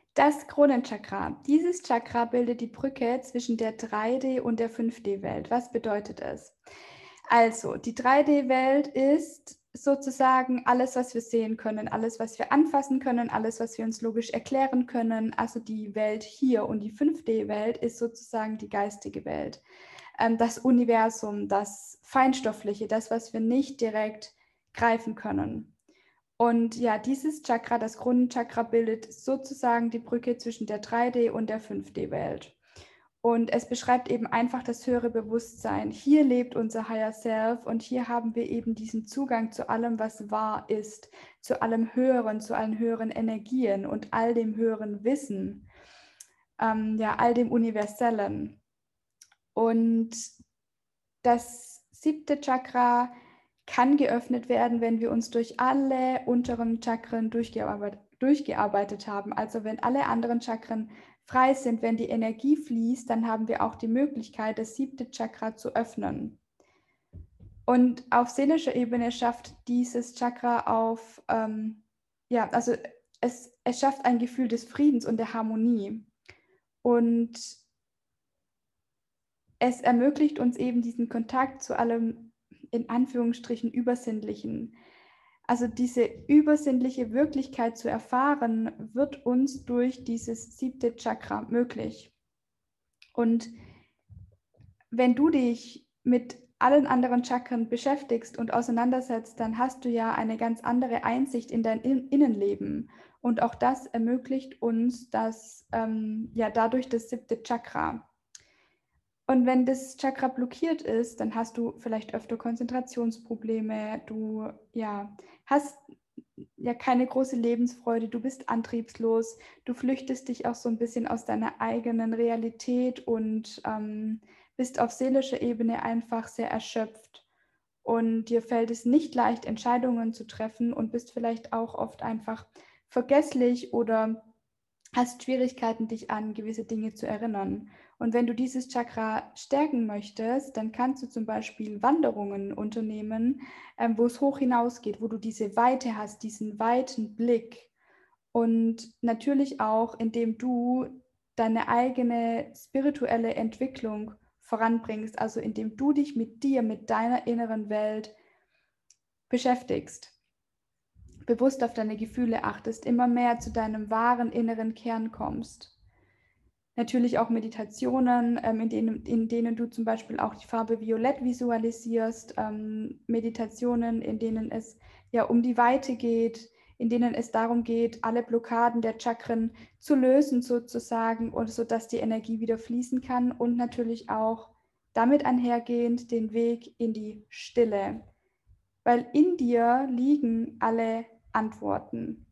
Das Kronenchakra. Dieses Chakra bildet die Brücke zwischen der 3D und der 5D-Welt. Was bedeutet es? Also, die 3D-Welt ist sozusagen alles, was wir sehen können, alles, was wir anfassen können, alles, was wir uns logisch erklären können. Also die Welt hier, und die 5D-Welt ist sozusagen die geistige Welt. Das Universum, das Feinstoffliche, das, was wir nicht direkt greifen können. Und ja, dieses Chakra, das Kronenchakra, bildet sozusagen die Brücke zwischen der 3D- und der 5D-Welt. Und es beschreibt eben einfach das höhere Bewusstsein. Hier lebt unser Higher Self und hier haben wir eben diesen Zugang zu allem, was wahr ist, zu allem Höheren, zu allen höheren Energien und all dem höheren Wissen, ja, all dem Universellen. Und das 7. Chakra kann geöffnet werden, wenn wir uns durch alle unteren Chakren durchgearbeitet haben. Also wenn alle anderen Chakren frei sind, wenn die Energie fließt, dann haben wir auch die Möglichkeit, das 7. Chakra zu öffnen. Und auf seelischer Ebene schafft dieses Chakra ja, also es schafft ein Gefühl des Friedens und der Harmonie. Und es ermöglicht uns eben diesen Kontakt zu allem, in Anführungsstrichen, Übersinnlichen. Also diese übersinnliche Wirklichkeit zu erfahren, wird uns durch dieses 7. Chakra möglich. Und wenn du dich mit allen anderen Chakren beschäftigst und auseinandersetzt, dann hast du ja eine ganz andere Einsicht in dein Innenleben. Und auch das ermöglicht uns ja, dadurch das 7. Chakra. Und wenn das Chakra blockiert ist, dann hast du vielleicht öfter Konzentrationsprobleme, du ja, hast ja keine große Lebensfreude, du bist antriebslos, du flüchtest dich auch so ein bisschen aus deiner eigenen Realität und bist auf seelischer Ebene einfach sehr erschöpft. Und dir fällt es nicht leicht, Entscheidungen zu treffen und bist vielleicht auch oft einfach vergesslich oder hast Schwierigkeiten, dich an gewisse Dinge zu erinnern. Und wenn du dieses Chakra stärken möchtest, dann kannst du zum Beispiel Wanderungen unternehmen, wo es hoch hinausgeht, wo du diese Weite hast, diesen weiten Blick. Und natürlich auch, indem du deine eigene spirituelle Entwicklung voranbringst, also indem du dich mit dir, mit deiner inneren Welt beschäftigst, bewusst auf deine Gefühle achtest, immer mehr zu deinem wahren inneren Kern kommst. Natürlich auch Meditationen, in denen du zum Beispiel auch die Farbe Violett visualisierst, Meditationen, in denen es ja um die Weite geht, in denen es darum geht, alle Blockaden der Chakren zu lösen sozusagen, und sodass die Energie wieder fließen kann, und natürlich auch damit einhergehend den Weg in die Stille, weil in dir liegen alle Antworten.